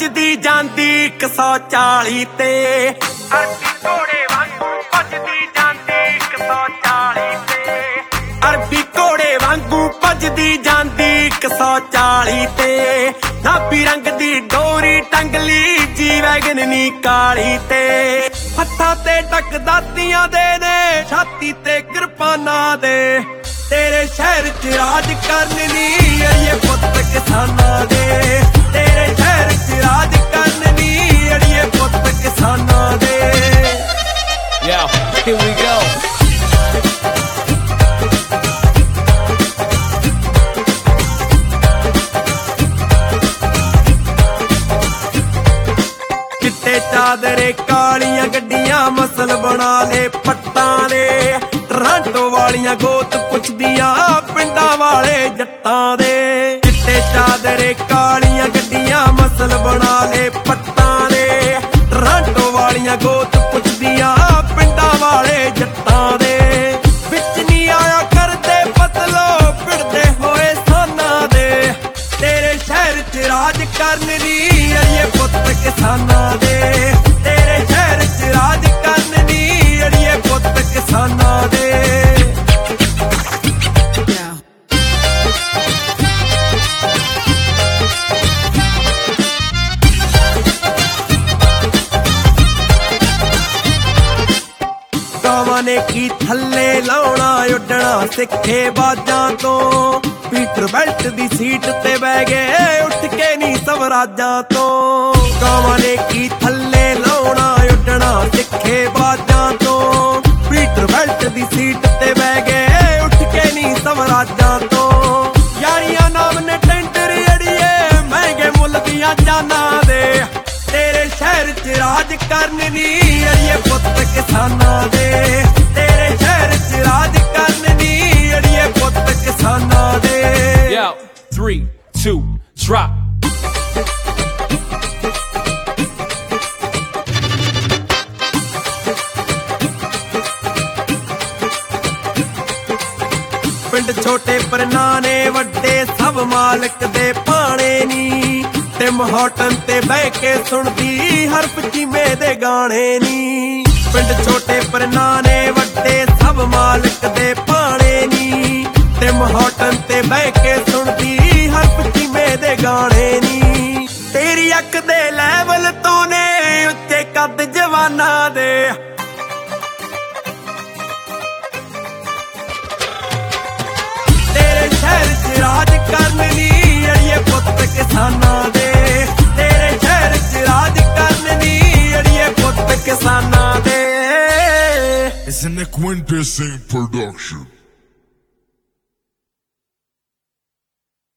ਭੱਜਦੀ ਜਾਂਦੀ 140 ਤੇ ਅਰਬੀ ਘੋੜੇ ਵਾਂਗੂ ਭੱਜਦੀ ਜਾਂਦੀ 140 ਤੇ ਅਰਬੀ ਘੋੜੇ ਵਾਂਗੂ ਭੱਜਦੀ ਜਾਂਦੀ 140 ਤੇ ਨਾਭੀ ਰੰਗ ਦੀ ਡੋਰੀ ਟੰਗਲੀ ਜੀ ਵੈਗਨ ਨੀ ਕਾਲੀ ਤੇ ਹੱਥਾਂ ਤੇ ਟਕ ਦਾਤੀਆਂ ਦੇ ਨੇ ਛਾਤੀ ਤੇ ਕਿਰਪਾਨਾਂ ਦੇ ਤੇਰੇ ਸ਼ਹਿਰ ਚ ਰਾਜ ਕਰਨ ਨੀ ਅੜੀਏ ਪੁੱਤ ਕਿਸਾਨਾਂ ਦੇ ਤੇਰੇ ਸ਼ਹਿਰ ਚ ਰਾਜ ਕਰਨ ਨੀ ਅੜੀਏ ਪੁੱਤ ਕਿਸਾਨਾਂ ਦੇ Yo, here we go. ਚਿੱਟੇ ਚਾਦਰੇ ਕਾਲੀਆਂ ਗੱਡੀਆਂ ਮਸਲ ਬਣਾ ਲੈ ਪੱਟਾਂ ਦੇ ਟਰਾਂਟੋ ਵਾਲੀਆਂ ਗੋਤ ਪੁੱਛਦੀਆਂ ਪਿੰਡਾਂ ਵਾਲੇ ਜੱਟਾਂ ਦੇ ਚਿੱਟੇ ਚਾਦਰੇ ਕਾਲੀਆਂ ਗੱਡੀਆਂ ਮਸਲ ਬਣਾ ਲੈ ਪੱਟਾਂ ਦੇ ਟਰਾਂਟੋ ਵਾਲੀਆਂ ਗੋਤ ਪੁੱਛਦੀਆਂ ਪਿੰਡਾਂ ਵਾਲੇ ਜੱਟਾਂ ਦੇ ਵਿੱਚ ਨਹੀਂ ਆਇਆ ਕਰਦੇ ਪਤਲੋ ਪਿੜਦੇ ਹੋਏ ਸਾਨਾਂ ਦੇ ਤੇਰੇ ਸ਼ਹਿਰ ਚ ਰਾਜ ਕਰਨ ਦੀ ਅੜੀਏ ਪੁੱਤ ਕਿਸਾਨਾਂ ਦੇ ਤੇਰੇ ਸ਼ਹਿਰ ਚ ਰਾਜ ਕਰਨ ਦੀ ਅੜੀਏ ਪੁੱਤ ਕਿਸਾਨਾਂ ਦੇ ਕਾਵਾਂ ਨੇ ਕੀ ਥੱਲੇ ਲਾਉਣਾ ਉੱਡਣਾ ਸਿੱਖੇ ਬਾਜਾਂ ਤੋਂ ਪੀਟਰ ਬੈਲਟ ਦੀ ਸੀਟ ਤੇ ਬਹਿ ਗਏ ਉੱਠ ਕੇ ਨੀ ਸਵਰਾਜਾਂ ਤੋਂ ਕਾਵਾਂ ਨੇ ਕੀ ਥੱਲੇ ਲਾਉਣਾ ਉੱਡਣਾ ਸਿੱਖੇ ਬਾਜਾਂ ਤੋਂ ਪੀਟਰ ਬੈਲਟ ਦੀ ਸੀਟ ਤੇ ਬਹਿ ਗਏ ਉੱਠ ਕੇ ਨੀ ਸਵਰਾਜਾਂ ਤੋਂ ਯਾਰੀਆਂ ਨਾਮ ਨੇ ਟੈਂਡਰ ਅੜੀਏ ਮਹਿੰਗੇ ਮੁੱਲ ਦੀਆਂ ਜਾਨਾਂ ਦੇ ਤੇਰੇ ਸ਼ਹਿਰ ਚ ਰਾਜ ਕਰਨ ਦੀ ਅੜੀਏ ਪੁੱਤ ਕਿਸਾਨਾਂ ਦੇ ਤੇਰੇ ਸ਼ਹਿਰ ਚ ਰਾਜ ਕਰਨ ਦੀ ਅੜੀਏ ਪੁੱਤ ਕਿਸਾਨਾਂ ਦੇ Yo, 3, 2, drop. ਪਿੰਡ ਛੋਟੇ ਪਰਨਾਨੇ ਵੱਡੇ ਸਭ ਮਾਲਕ ਦੇ ਭਾਣੇ ਨੀ ਟਿਮ ਹੌਟਨ ਤੇ ਬਹਿ ਕੇ ਸੁਣਦੀ ਹਰਫ ਚੀਮੇ ਦੇ ਗਾਣੇ ਨੀ ਪਿੰਡ ਛੋਟੇ ਪਰਨਾਨੇ ਵੱਡੇ ਸਭ ਮਾਲਕ ਦੇ ਭਾਣੇ ਨੀ ਟਿਮ ਹੌਟਨ ਤੇ ਬਹਿ ਕੇ ਸੁਣਦੀ ਹਰਫ ਚੀਮੇ ਦੇ ਗਾਣੇ ਨੀ ਤੇਰੀ ਅੱਖ ਦੇ ਲੈਵਲ ਤੋਂ ਨੇ ਉੱਚੇ ਕੱਦ ਜਵਾਨਾਂ ਦੇ ਤੇਰੇ ਸ਼ਹਿਰ ਚ ਰਾਜ ਕਰਨ ਦੀ ਅੜੀਏ ਪੁੱਤ ਕਿਸਾਨਾਂ ਦੇ ਤੇਰੇ ਸ਼ਹਿਰ ਚ ਰਾਜ ਕਰਨ ਦੀ ਅੜੀਏ ਪੁੱਤ ਕਿਸਾਨਾਂ ਦੇ It's an Quintessence production.